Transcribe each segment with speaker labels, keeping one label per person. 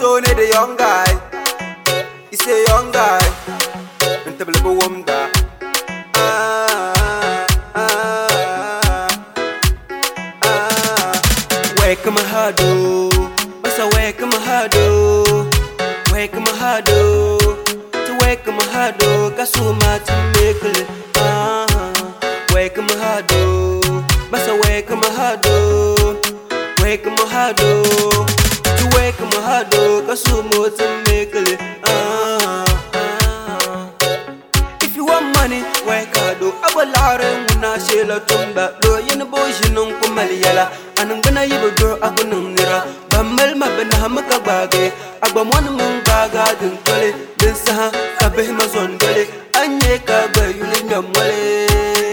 Speaker 1: so need a young guy. He's a young guy. And the little woman that. Wake my heart, what's a wake my heart, wake my heart, to wake my heart, Kasuma to make it. Wake my heart, what's a wake my heart, wake my heart, to wake my heart, Kasuma to make it. If you want money, wake hard, I will learn when I share a tumba, do you know bush in Kumaliala. I'm gonna give a girl a good nira. Bamel Mabenhamaka bagay. Agbamon Mungaga, then Tolly, then Saha, Abehimazon Gully, and Yaka, you in your money.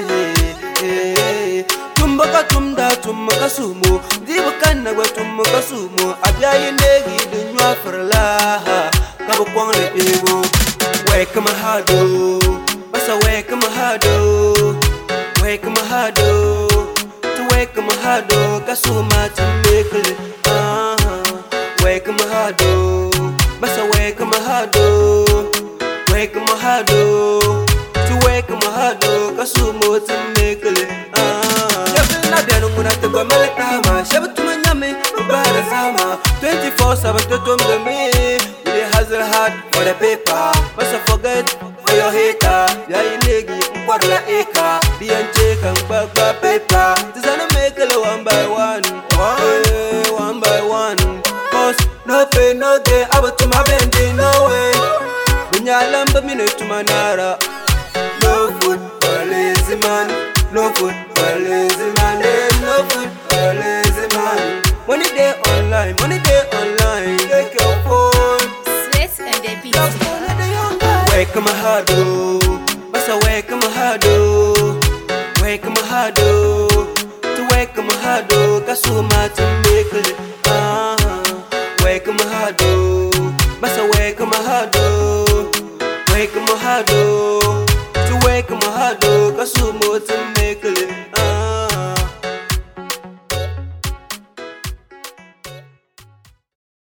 Speaker 1: Tumbaka Tumda to Makasumo, Divakana to Makasumo, Abia Negi, the Nua for La, Kabakwan Ego. Wake my heart, what's a wake my heart, wake my heart. Wake my heart, Kasuma to make it. Wake my heart, Massa wake my heart, wake my heart, to wake my heart, Kasuma to make it. I've been on to go Melakama, Shabbat to Manami, Barazama, 24/7 to me. With a hazard heart for the paper, must I forget for your hater, Yainegi, Quadra Eka, the uncheck and Bagba paper. One by one, one by one. Cause no pay, no day, I was to my bending, no way. When you lumber me to Manara. No food for a lazy man, no food for a lazy man, no food for a lazy man. Money day online, take your phone.
Speaker 2: Sweat and the beat.
Speaker 1: Wake my heart, what's a wake my heart, wake my heart. Wake my heart, Kasuma to make it. Wake my heart, Massa wake my heart, wake my heart, to wake my heart, Kasuma to make it.